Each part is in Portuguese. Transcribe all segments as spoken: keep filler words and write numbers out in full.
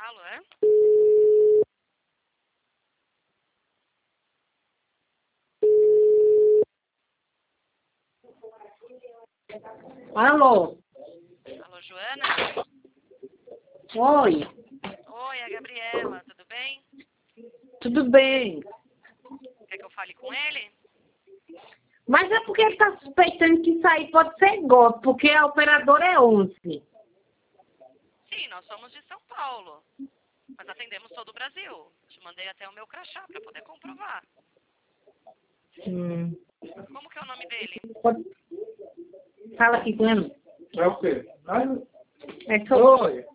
Alô, é? Alô? Alô, Joana? Oi, Oi, é a Gabriela, tudo bem? tudo bem? Quer que eu fale com ele? Mas é porque ele está suspeitando que isso aí pode ser golpe, porque a operadora é onze. Sim, nós somos de São Paulo, mas atendemos todo o Brasil. Te mandei até o meu crachá para poder comprovar. Hum. Como que é o nome dele? Pode... Fala aqui com ele. É o quê? É só... Oi.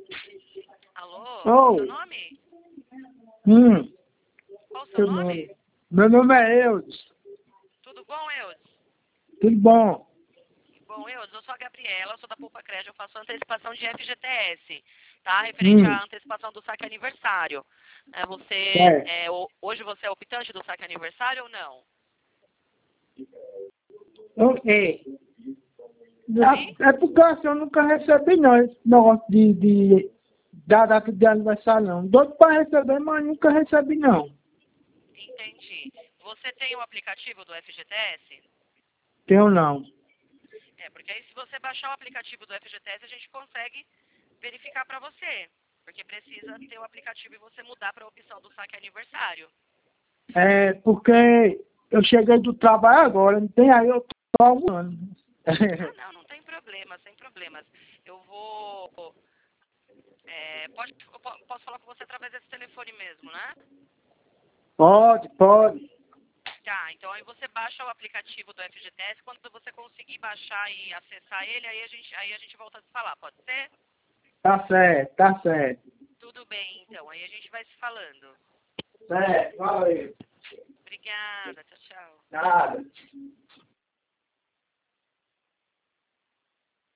Alô, Oi. seu nome? Hum, Qual o seu seu nome? nome. Meu nome é Eudes. Tudo bom, Eudes? Tudo bom? Bom, Eudes, eu sou a Gabriela, eu sou da Poupa Crédito, eu faço antecipação de F G T S, tá? Referente Hum, à antecipação do saque aniversário. É, você, é. é, o- hoje você é optante do saque aniversário ou não? Ok. Oi? É, é porque assim, eu nunca recebi não esse negócio de, de da data de aniversário não. Doido para receber, mas nunca recebi não. Entendi. Você tem o aplicativo do F G T S? Tenho não. É, porque aí se você baixar o aplicativo do F G T S, a gente consegue verificar para você. Porque precisa ter o aplicativo e você mudar para a opção do saque aniversário. É porque eu cheguei do trabalho agora, não tem aí eu tô arrumando. Ah, não, não tem problema, sem problemas. Eu vou... é, pode, eu po- posso falar com você através desse telefone mesmo, né? Pode, pode. Tá, então aí você baixa o aplicativo do F G T S. Quando você conseguir baixar e acessar ele, aí a gente, aí a gente volta a se falar, pode ser? Tá certo, tá certo. Tudo bem, então. Aí a gente vai se falando. Certo, valeu. Obrigada, tchau, tchau. Nada.